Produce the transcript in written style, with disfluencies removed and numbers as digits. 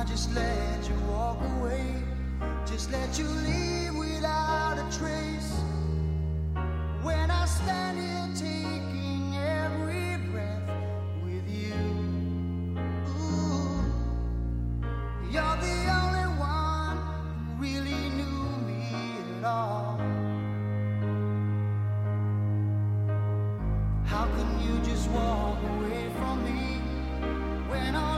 just let you walk away, just let you leave without a trace. When I stand here taking every breath with you, ooh, you're the only one who really knew me at all. How can you just walk away from me when all